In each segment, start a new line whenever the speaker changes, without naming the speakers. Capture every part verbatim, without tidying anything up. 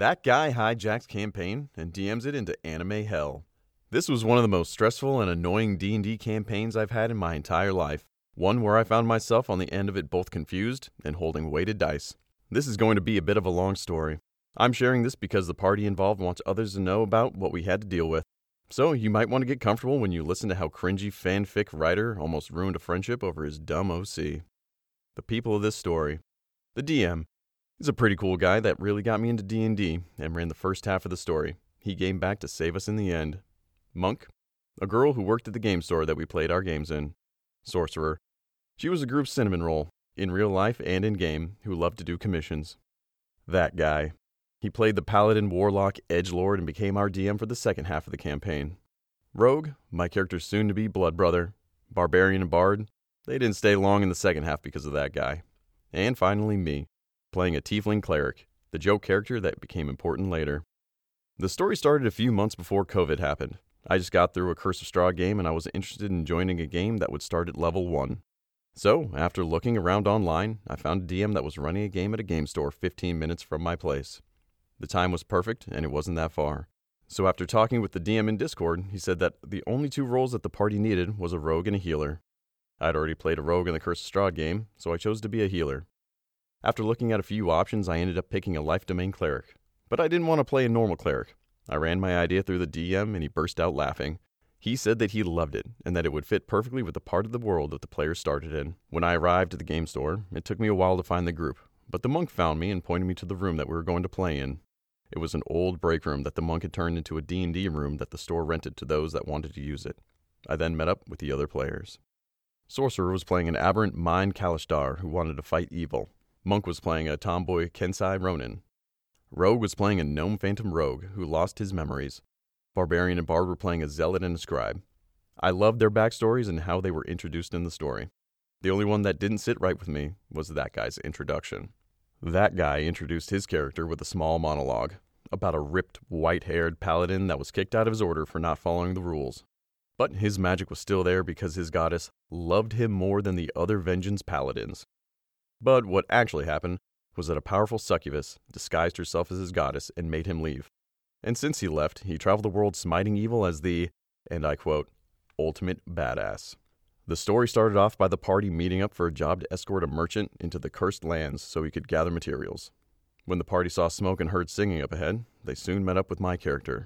That guy hijacks campaign and D Ms it into anime hell. This was one of the most stressful and annoying D and D campaigns I've had in my entire life. One where I found myself on the end of it both confused and holding weighted dice. This is going to be a bit of a long story. I'm sharing this because the party involved wants others to know about what we had to deal with. So you might want to get comfortable when you listen to how cringy fanfic writer almost ruined a friendship over his dumb O C. The people of this story. The D M. He's a pretty cool guy that really got me into D and D and ran the first half of the story. He came back to save us in the end. Monk. A girl who worked at the game store that we played our games in. Sorcerer. She was the group's cinnamon roll, in real life and in game, who loved to do commissions. That guy. He played the paladin, warlock, edgelord, and became our D M for the second half of the campaign. Rogue, my character's soon-to-be blood brother. Barbarian and bard. They didn't stay long in the second half because of that guy. And finally me, playing a tiefling cleric, the joke character that became important later. The story started a few months before COVID happened. I just got through a Curse of Strahd game and I was interested in joining a game that would start at level one. So, after looking around online, I found a D M that was running a game at a game store fifteen minutes from my place. The time was perfect, and it wasn't that far. So after talking with the D M in Discord, he said that the only two roles that the party needed was a rogue and a healer. I'd already played a rogue in the Curse of Strahd game, so I chose to be a healer. After looking at a few options, I ended up picking a life domain cleric. But I didn't want to play a normal cleric. I ran my idea through the D M, and he burst out laughing. He said that he loved it, and that it would fit perfectly with the part of the world that the players started in. When I arrived at the game store, it took me a while to find the group, but the monk found me and pointed me to the room that we were going to play in. It was an old break room that the monk had turned into a D and D room that the store rented to those that wanted to use it. I then met up with the other players. Sorcerer was playing an aberrant mind Kalishtar who wanted to fight evil. Monk was playing a tomboy Kensai Ronin. Rogue was playing a gnome phantom rogue who lost his memories. Barbarian and bard were playing a zealot and a scribe. I loved their backstories and how they were introduced in the story. The only one that didn't sit right with me was that guy's introduction. That guy introduced his character with a small monologue about a ripped, white-haired paladin that was kicked out of his order for not following the rules. But his magic was still there because his goddess loved him more than the other vengeance paladins. But what actually happened was that a powerful succubus disguised herself as his goddess and made him leave. And since he left, he traveled the world smiting evil as the, and I quote, ultimate badass. The story started off by the party meeting up for a job to escort a merchant into the cursed lands so he could gather materials. When the party saw smoke and heard singing up ahead, they soon met up with my character.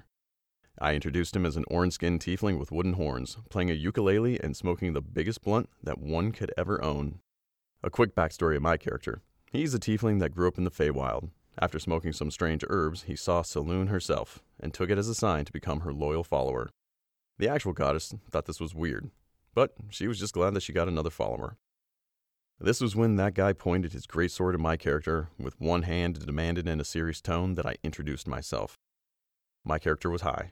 I introduced him as an orange-skinned tiefling with wooden horns, playing a ukulele and smoking the biggest blunt that one could ever own. A quick backstory of my character. He's a tiefling that grew up in the Feywild. After smoking some strange herbs, he saw Selûne herself and took it as a sign to become her loyal follower. The actual goddess thought this was weird, but she was just glad that she got another follower. This was when that guy pointed his greatsword at my character with one hand and demanded in a serious tone that I introduced myself. My character was high,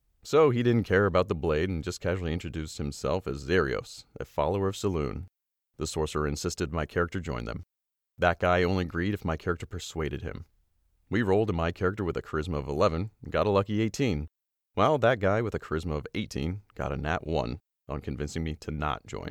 so he didn't care about the blade and just casually introduced himself as Xerios, a follower of Selûne. The sorcerer insisted my character join them. That guy only agreed if my character persuaded him. We rolled and my character with a charisma of eleven got a lucky eighteen, while that guy with a charisma of eighteen got a nat one on convincing me to not join.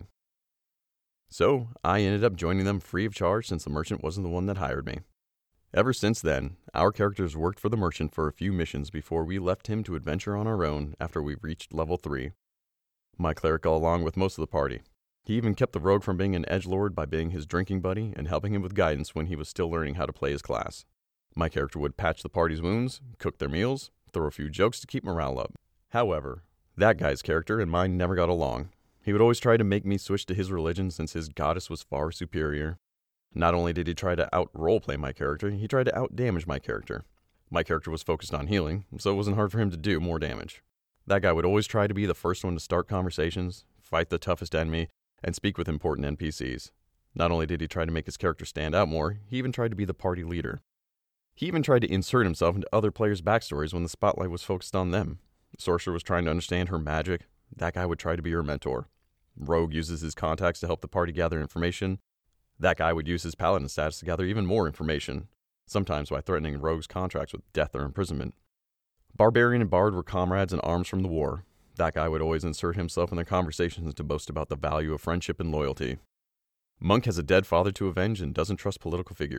So I ended up joining them free of charge since the merchant wasn't the one that hired me. Ever since then, our characters worked for the merchant for a few missions before we left him to adventure on our own after we reached level three. My cleric got along with most of the party. He even kept the rogue from being an edgelord by being his drinking buddy and helping him with guidance when he was still learning how to play his class. My character would patch the party's wounds, cook their meals, throw a few jokes to keep morale up. However, that guy's character and mine never got along. He would always try to make me switch to his religion since his goddess was far superior. Not only did he try to out-roleplay my character, he tried to out-damage my character. My character was focused on healing, so it wasn't hard for him to do more damage. That guy would always try to be the first one to start conversations, fight the toughest enemy, and speak with important N P Cs. Not only did he try to make his character stand out more, he even tried to be the party leader. He even tried to insert himself into other players' backstories when the spotlight was focused on them. The sorcerer was trying to understand her magic. That guy would try to be her mentor. Rogue uses his contacts to help the party gather information. That guy would use his paladin status to gather even more information, sometimes by threatening Rogue's contracts with death or imprisonment. Barbarian and bard were comrades in arms from the war. That guy would always insert himself in their conversations to boast about the value of friendship and loyalty. Monk has a dead father to avenge and doesn't trust political figures.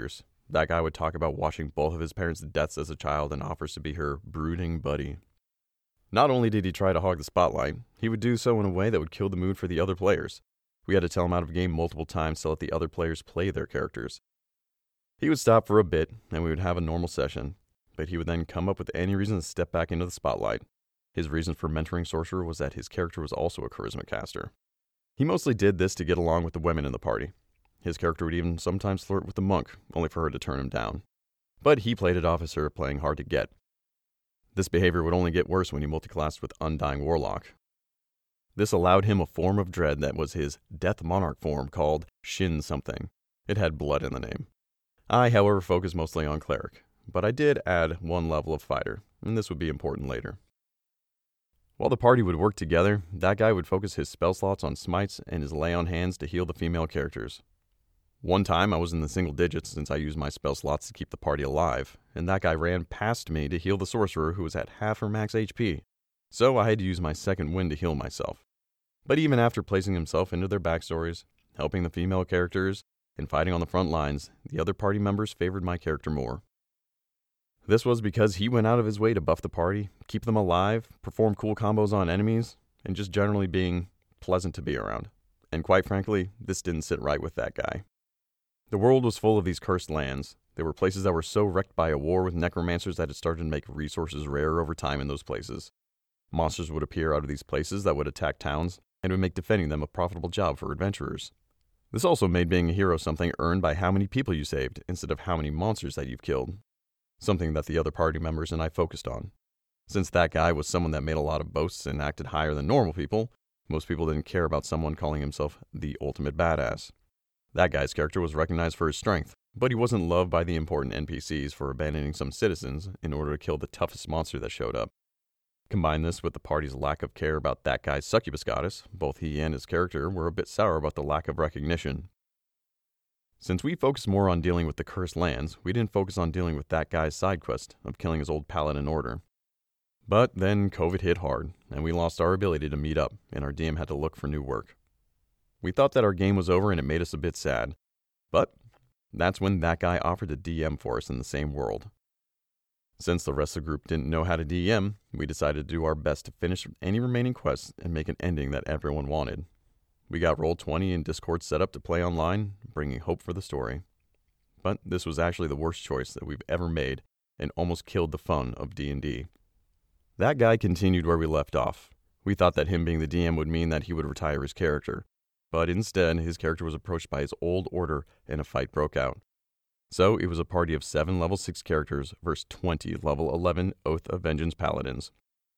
That guy would talk about watching both of his parents' deaths as a child and offers to be her brooding buddy. Not only did he try to hog the spotlight, he would do so in a way that would kill the mood for the other players. We had to tell him out of game multiple times to let the other players play their characters. He would stop for a bit, and we would have a normal session, but he would then come up with any reason to step back into the spotlight. His reason for mentoring Sorcerer was that his character was also a charisma caster. He mostly did this to get along with the women in the party. His character would even sometimes flirt with the monk, only for her to turn him down. But he played it off as her playing hard to get. This behavior would only get worse when he multiclassed with Undying Warlock. This allowed him a form of dread that was his Death Monarch form called Shin something. It had blood in the name. I, however, focused mostly on Cleric, but I did add one level of Fighter, and this would be important later. While the party would work together, that guy would focus his spell slots on smites and his lay on hands to heal the female characters. One time I was in the single digits since I used my spell slots to keep the party alive, and that guy ran past me to heal the sorcerer who was at half her max H P, so I had to use my second wind to heal myself. But even after placing himself into their backstories, helping the female characters, and fighting on the front lines, the other party members favored my character more. This was because he went out of his way to buff the party, keep them alive, perform cool combos on enemies, and just generally being pleasant to be around. And quite frankly, this didn't sit right with that guy. The world was full of these cursed lands. There were places that were so wrecked by a war with necromancers that it started to make resources rare over time in those places. Monsters would appear out of these places that would attack towns, and would make defending them a profitable job for adventurers. This also made being a hero something earned by how many people you saved, instead of how many monsters that you've killed. Something that the other party members and I focused on. Since that guy was someone that made a lot of boasts and acted higher than normal people, most people didn't care about someone calling himself the ultimate badass. That guy's character was recognized for his strength, but he wasn't loved by the important N P Cs for abandoning some citizens in order to kill the toughest monster that showed up. Combine this with the party's lack of care about that guy's succubus goddess, both he and his character were a bit sour about the lack of recognition. Since we focused more on dealing with the cursed lands, we didn't focus on dealing with that guy's side quest of killing his old paladin order. But then COVID hit hard, and we lost our ability to meet up, and our D M had to look for new work. We thought that our game was over and it made us a bit sad. But that's when that guy offered to D M for us in the same world. Since the rest of the group didn't know how to D M, we decided to do our best to finish any remaining quests and make an ending that everyone wanted. We got Roll twenty and Discord set up to play online, bringing hope for the story. But this was actually the worst choice that we've ever made and almost killed the fun of D and D. That guy continued where we left off. We thought that him being the D M would mean that he would retire his character, but instead his character was approached by his old order and a fight broke out. So it was a party of seven level six characters versus twenty level eleven Oath of Vengeance paladins.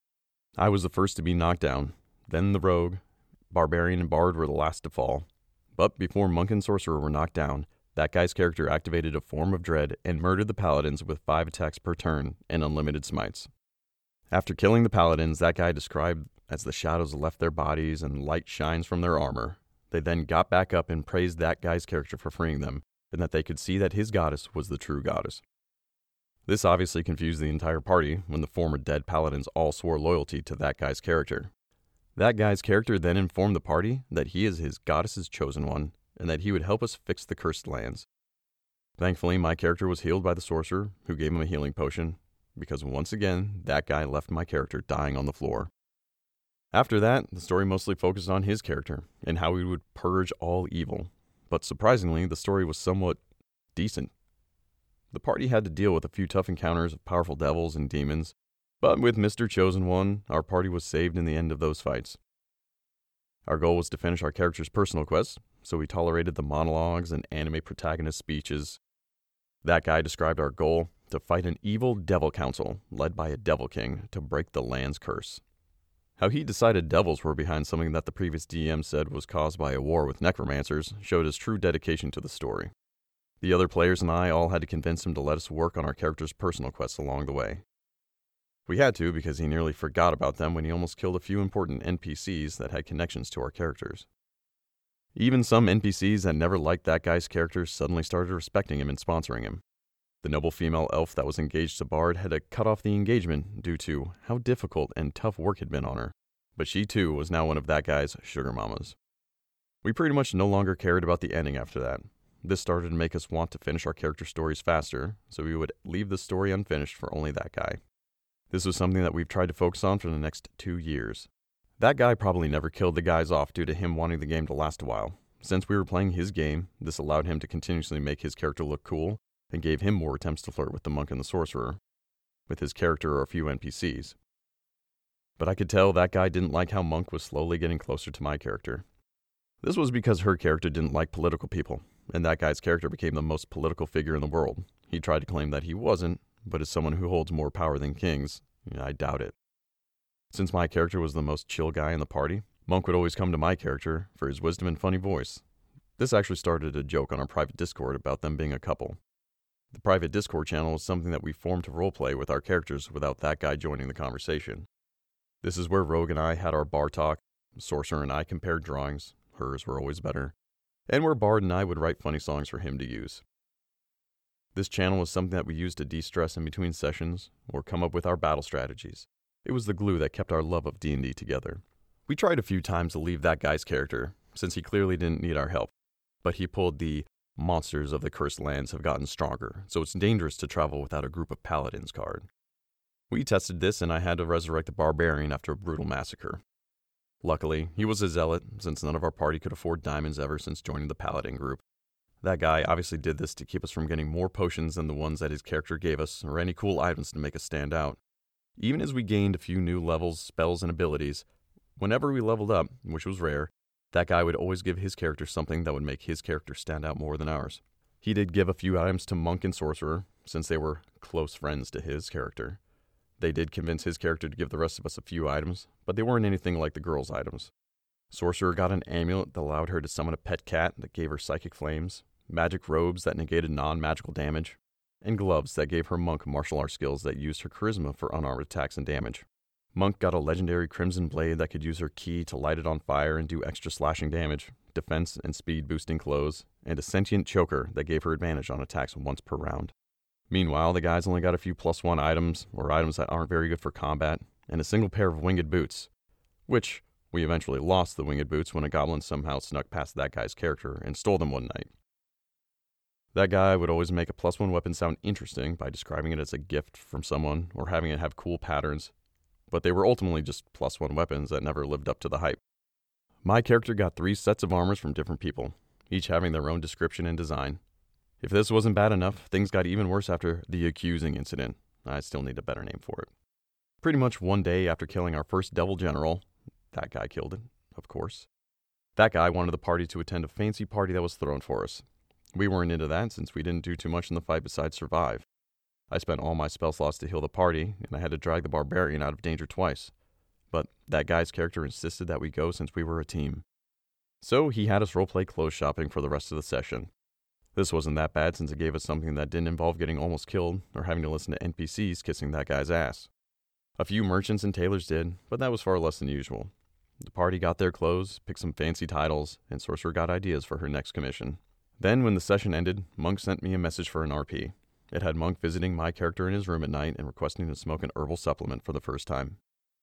I was the first to be knocked down, then the rogue. Barbarian and Bard were the last to fall. But before Monk and Sorcerer were knocked down, that guy's character activated a form of dread and murdered the paladins with five attacks per turn and unlimited smites. After killing the paladins, that guy described as the shadows left their bodies and light shines from their armor. They then got back up and praised that guy's character for freeing them, and that they could see that his goddess was the true goddess. This obviously confused the entire party when the former dead paladins all swore loyalty to that guy's character. That guy's character then informed the party that he is his goddess's chosen one, and that he would help us fix the cursed lands. Thankfully, my character was healed by the sorcerer, who gave him a healing potion, because once again, that guy left my character dying on the floor. After that, the story mostly focused on his character, and how he would purge all evil. But surprisingly, the story was somewhat decent. The party had to deal with a few tough encounters of powerful devils and demons, but with Mister Chosen One, our party was saved in the end of those fights. Our goal was to finish our character's personal quests, so we tolerated the monologues and anime protagonist speeches. That guy described our goal to fight an evil devil council led by a devil king to break the land's curse. How he decided devils were behind something that the previous D M said was caused by a war with necromancers showed his true dedication to the story. The other players and I all had to convince him to let us work on our character's personal quests along the way. We had to because he nearly forgot about them when he almost killed a few important N P Cs that had connections to our characters. Even some N P Cs that never liked that guy's character suddenly started respecting him and sponsoring him. The noble female elf that was engaged to Bard had to cut off the engagement due to how difficult and tough work had been on her, but she too was now one of that guy's sugar mamas. We pretty much no longer cared about the ending after that. This started to make us want to finish our character stories faster, so we would leave the story unfinished for only that guy. This was something that we've tried to focus on for the next two years. That guy probably never killed the guys off due to him wanting the game to last a while. Since we were playing his game, this allowed him to continuously make his character look cool and gave him more attempts to flirt with the monk and the sorcerer, with his character or a few N P Cs. But I could tell that guy didn't like how Monk was slowly getting closer to my character. This was because her character didn't like political people, and that guy's character became the most political figure in the world. He tried to claim that he wasn't, but as someone who holds more power than kings, I doubt it. Since my character was the most chill guy in the party, Monk would always come to my character for his wisdom and funny voice. This actually started a joke on our private Discord about them being a couple. The private Discord channel was something that we formed to roleplay with our characters without that guy joining the conversation. This is where Rogue and I had our bar talk, Sorcerer and I compared drawings, hers were always better, and where Bard and I would write funny songs for him to use. This channel was something that we used to de-stress in between sessions or come up with our battle strategies. It was the glue that kept our love of D and D together. We tried a few times to leave that guy's character, since he clearly didn't need our help, but he pulled the monsters of the cursed lands have gotten stronger, so it's dangerous to travel without a group of paladins card. We tested this and I had to resurrect the barbarian after a brutal massacre. Luckily, he was a zealot, since none of our party could afford diamonds ever since joining the paladin group. That guy obviously did this to keep us from getting more potions than the ones that his character gave us, or any cool items to make us stand out. Even as we gained a few new levels, spells, and abilities, whenever we leveled up, which was rare, that guy would always give his character something that would make his character stand out more than ours. He did give a few items to Monk and Sorcerer, since they were close friends to his character. They did convince his character to give the rest of us a few items, but they weren't anything like the girl's items. Sorcerer got an amulet that allowed her to summon a pet cat that gave her psychic flames, magic robes that negated non-magical damage, and gloves that gave her monk martial arts skills that used her charisma for unarmed attacks and damage. Monk got a legendary crimson blade that could use her ki to light it on fire and do extra slashing damage, defense and speed boosting clothes, and a sentient choker that gave her advantage on attacks once per round. Meanwhile, the guys only got a few plus one items, or items that aren't very good for combat, and a single pair of winged boots, which we eventually lost the winged boots when a goblin somehow snuck past that guy's character and stole them one night. That guy would always make a plus one weapon sound interesting by describing it as a gift from someone or having it have cool patterns, but they were ultimately just plus one weapons that never lived up to the hype. My character got three sets of armors from different people, each having their own description and design. If this wasn't bad enough, things got even worse after the accusing incident. I still need a better name for it. Pretty much one day after killing our first Devil General, that guy killed it, of course, that guy wanted the party to attend a fancy party that was thrown for us. We weren't into that since we didn't do too much in the fight besides survive. I spent all my spell slots to heal the party, and I had to drag the barbarian out of danger twice. But that guy's character insisted that we go since we were a team. So he had us roleplay clothes shopping for the rest of the session. This wasn't that bad since it gave us something that didn't involve getting almost killed or having to listen to N P Cs kissing that guy's ass. A few merchants and tailors did, but that was far less than usual. The party got their clothes, picked some fancy titles, and Sorcerer got ideas for her next commission. Then, when the session ended, Monk sent me a message for an R P. It had Monk visiting my character in his room at night and requesting to smoke an herbal supplement for the first time.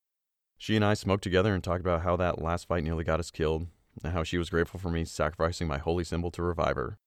She and I smoked together and talked about how that last fight nearly got us killed, and how she was grateful for me sacrificing my holy symbol to revive her.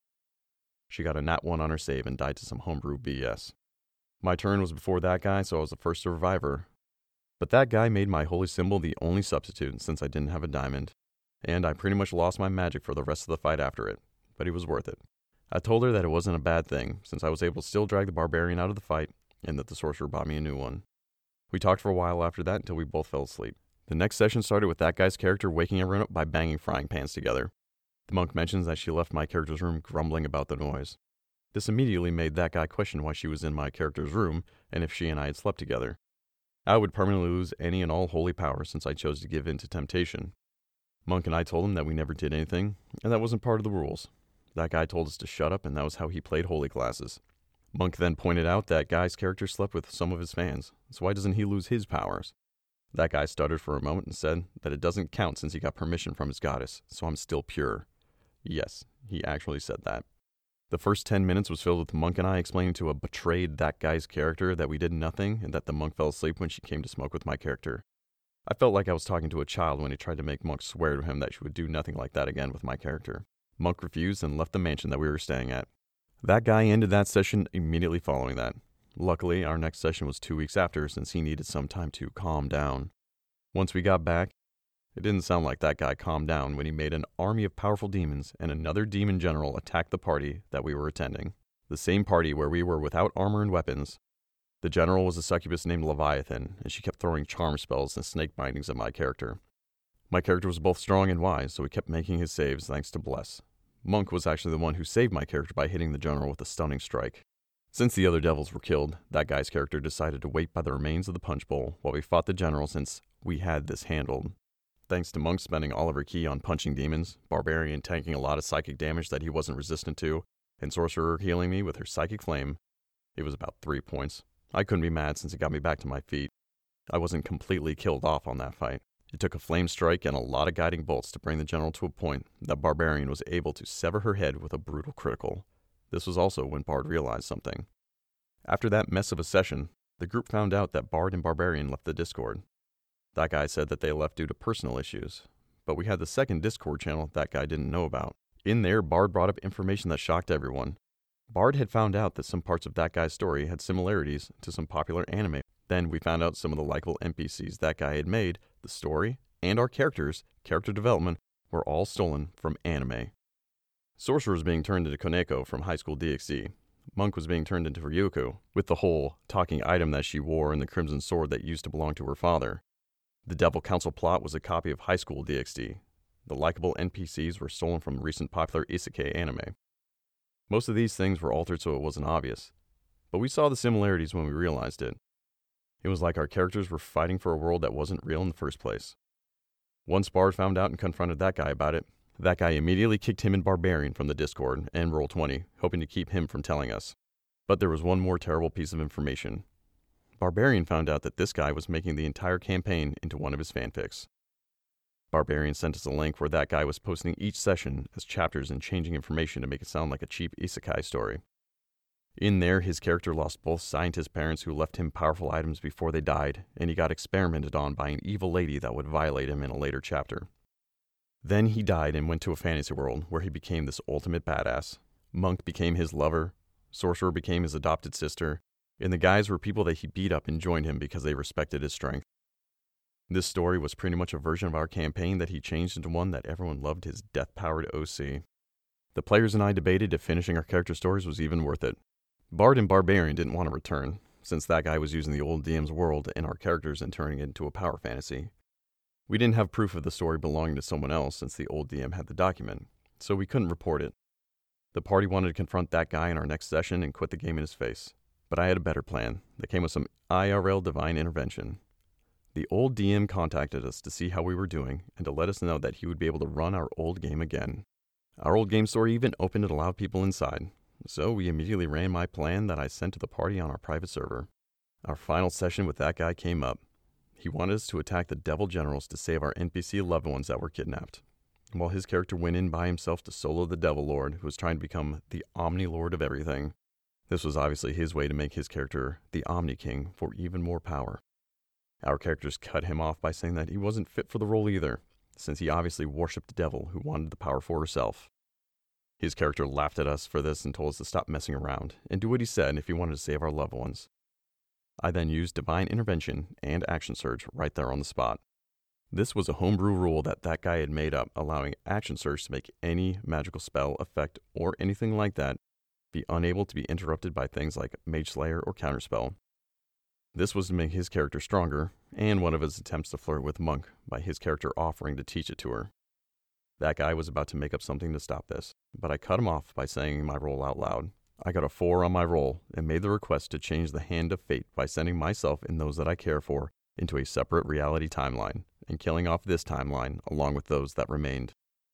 She got a nat one on her save and died to some homebrew B S. My turn was before that guy, so I was the first to revive her. But that guy made my holy symbol the only substitute since I didn't have a diamond, and I pretty much lost my magic for the rest of the fight after it, but he was worth it. I told her that it wasn't a bad thing, since I was able to still drag the barbarian out of the fight, and that the sorcerer bought me a new one. We talked for a while after that until we both fell asleep. The next session started with that guy's character waking everyone up by banging frying pans together. The monk mentions that she left my character's room grumbling about the noise. This immediately made that guy question why she was in my character's room, and if she and I had slept together. I would permanently lose any and all holy power since I chose to give in to temptation. Monk and I told him that we never did anything, and that wasn't part of the rules. That guy told us to shut up, and that was how he played holy classes. Monk then pointed out that guy's character slept with some of his fans, so why doesn't he lose his powers? That guy stuttered for a moment and said that it doesn't count since he got permission from his goddess, so I'm still pure. Yes, he actually said that. The first ten minutes was filled with the monk and I explaining to a betrayed that guy's character that we did nothing and that the monk fell asleep when she came to smoke with my character. I felt like I was talking to a child when he tried to make Monk swear to him that she would do nothing like that again with my character. Monk refused and left the mansion that we were staying at. That guy ended that session immediately following that. Luckily, our next session was two weeks after since he needed some time to calm down. Once we got back, it didn't sound like that guy calmed down when he made an army of powerful demons and another demon general attack the party that we were attending. The same party where we were without armor and weapons. The general was a succubus named Leviathan, and she kept throwing charm spells and snake bindings at my character. My character was both strong and wise, so he kept making his saves thanks to Bless. Monk was actually the one who saved my character by hitting the general with a stunning strike. Since the other devils were killed, that guy's character decided to wait by the remains of the punch bowl while we fought the general since we had this handled. Thanks to Monk spending all of her ki on punching demons, Barbarian tanking a lot of psychic damage that he wasn't resistant to, and Sorcerer healing me with her psychic flame, it was about three points. I couldn't be mad since it got me back to my feet. I wasn't completely killed off on that fight. It took a flame strike and a lot of guiding bolts to bring the general to a point that Barbarian was able to sever her head with a brutal critical. This was also when Bard realized something. After that mess of a session, the group found out that Bard and Barbarian left the Discord. That guy said that they left due to personal issues, but we had the second Discord channel that guy didn't know about. In there, Bard brought up information that shocked everyone. Bard had found out that some parts of that guy's story had similarities to some popular anime. Then we found out some of the likable N P Cs that guy had made, the story, and our characters, character development, were all stolen from anime. Sorcerer was being turned into Koneko from High School D X D. Monk was being turned into Ryuko, with the whole talking item that she wore and the crimson sword that used to belong to her father. The Devil Council plot was a copy of High School D X D. The likable N P Cs were stolen from recent popular isekai anime. Most of these things were altered so it wasn't obvious, but we saw the similarities when we realized it. It was like our characters were fighting for a world that wasn't real in the first place. Once Bard found out and confronted that guy about it, that guy immediately kicked him and Barbarian from the Discord and Roll twenty, hoping to keep him from telling us. But there was one more terrible piece of information. Barbarian found out that this guy was making the entire campaign into one of his fanfics. Barbarian sent us a link where that guy was posting each session as chapters and changing information to make it sound like a cheap isekai story. In there, his character lost both scientist parents who left him powerful items before they died, and he got experimented on by an evil lady that would violate him in a later chapter. Then he died and went to a fantasy world where he became this ultimate badass. Monk became his lover, Sorcerer became his adopted sister, and the guys were people that he beat up and joined him because they respected his strength. This story was pretty much a version of our campaign that he changed into one that everyone loved his death-powered O C. The players and I debated if finishing our character stories was even worth it. Bard and Barbarian didn't want to return, since that guy was using the old D M's world and our characters and turning it into a power fantasy. We didn't have proof of the story belonging to someone else since the old D M had the document, so we couldn't report it. The party wanted to confront that guy in our next session and quit the game in his face, but I had a better plan that came with some I R L divine intervention. The old D M contacted us to see how we were doing and to let us know that he would be able to run our old game again. Our old game story even opened and allowed people inside, so we immediately ran my plan that I sent to the party on our private server. Our final session with that guy came up. He wanted us to attack the Devil Generals to save our N P C loved ones that were kidnapped, while his character went in by himself to solo the Devil Lord, who was trying to become the Omni Lord of everything. This was obviously his way to make his character the Omni King for even more power. Our characters cut him off by saying that he wasn't fit for the role either, since he obviously worshipped the devil who wanted the power for herself. His character laughed at us for this and told us to stop messing around and do what he said if he wanted to save our loved ones. I then used Divine Intervention and Action Surge right there on the spot. This was a homebrew rule that that guy had made up, allowing Action Surge to make any magical spell, effect, or anything like that be unable to be interrupted by things like Mage Slayer or Counterspell. This was to make his character stronger, and one of his attempts to flirt with Monk by his character offering to teach it to her. That guy was about to make up something to stop this, but I cut him off by saying my roll out loud. I got a four on my roll and made the request to change the hand of fate by sending myself and those that I care for into a separate reality timeline and killing off this timeline along with those that remained.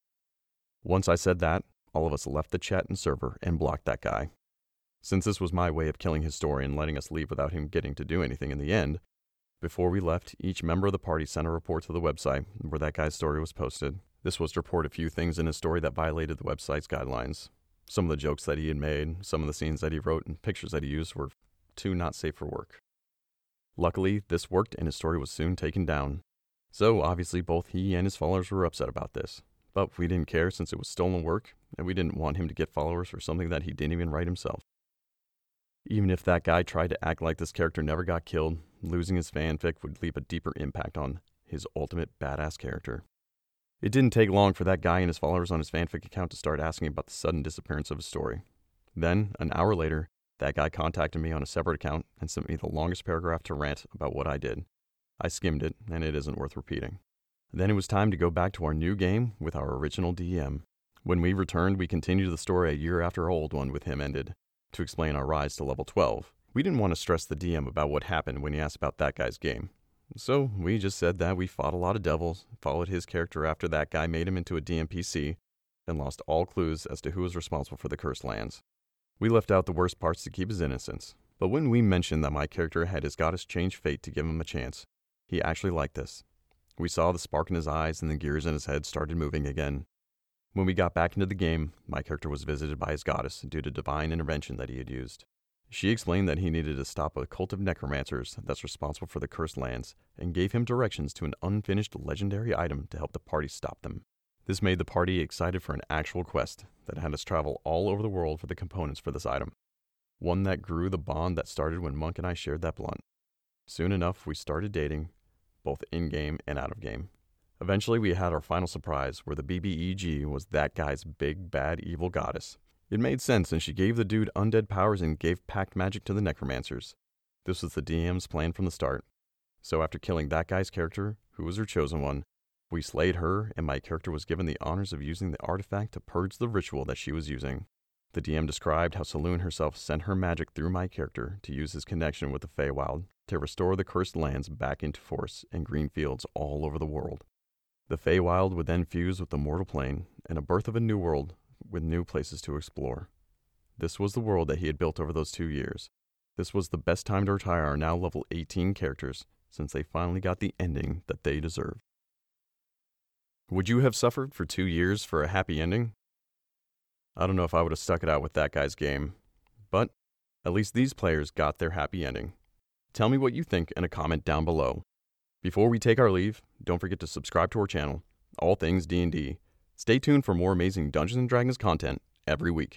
Once I said that, all of us left the chat and server and blocked that guy. Since this was my way of killing his story and letting us leave without him getting to do anything in the end, before we left, each member of the party sent a report to the website where that guy's story was posted. This was to report a few things in his story that violated the website's guidelines. Some of the jokes that he had made, some of the scenes that he wrote, and pictures that he used were too not safe for work. Luckily, this worked and his story was soon taken down. So, obviously, both he and his followers were upset about this. But we didn't care since it was stolen work, and we didn't want him to get followers for something that he didn't even write himself. Even if that guy tried to act like this character never got killed, losing his fanfic would leave a deeper impact on his ultimate badass character. It didn't take long for that guy and his followers on his fanfic account to start asking about the sudden disappearance of his story. Then, an hour later, that guy contacted me on a separate account and sent me the longest paragraph to rant about what I did. I skimmed it, and it isn't worth repeating. Then it was time to go back to our new game with our original D M. When we returned, we continued the story a year after our old one with him ended, to explain our rise to level twelve. We didn't want to stress the D M about what happened when he asked about that guy's game. So we just said that we fought a lot of devils, followed his character after that guy made him into a D M P C, and lost all clues as to who was responsible for the cursed lands. We left out the worst parts to keep his innocence, but when we mentioned that my character had his goddess change fate to give him a chance, he actually liked this. We saw the spark in his eyes and the gears in his head started moving again. When we got back into the game, my character was visited by his goddess due to divine intervention that he had used. She explained that he needed to stop a cult of necromancers that's responsible for the cursed lands and gave him directions to an unfinished legendary item to help the party stop them. This made the party excited for an actual quest that had us travel all over the world for the components for this item. One that grew the bond that started when Monk and I shared that blunt. Soon enough, we started dating, both in-game and out-of-game. Eventually, we had our final surprise, where the B B E G was that guy's big, bad, evil goddess. It made sense, and she gave the dude undead powers and gave pact magic to the necromancers. This was the D M's plan from the start. So after killing that guy's character, who was her chosen one, we slayed her, and my character was given the honors of using the artifact to purge the ritual that she was using. The D M described how Selûne herself sent her magic through my character to use his connection with the Feywild to restore the cursed lands back into forests and green fields all over the world. The Feywild would then fuse with the mortal plane, and a birth of a new world with new places to explore. This was the world that he had built over those two years. This was the best time to retire our now level eighteen characters, since they finally got the ending that they deserved. Would you have suffered for two years for a happy ending? I don't know if I would have stuck it out with that guy's game, but at least these players got their happy ending. Tell me what you think in a comment down below. Before we take our leave, don't forget to subscribe to our channel, All Things D and D. Stay tuned for more amazing Dungeons and Dragons content every week.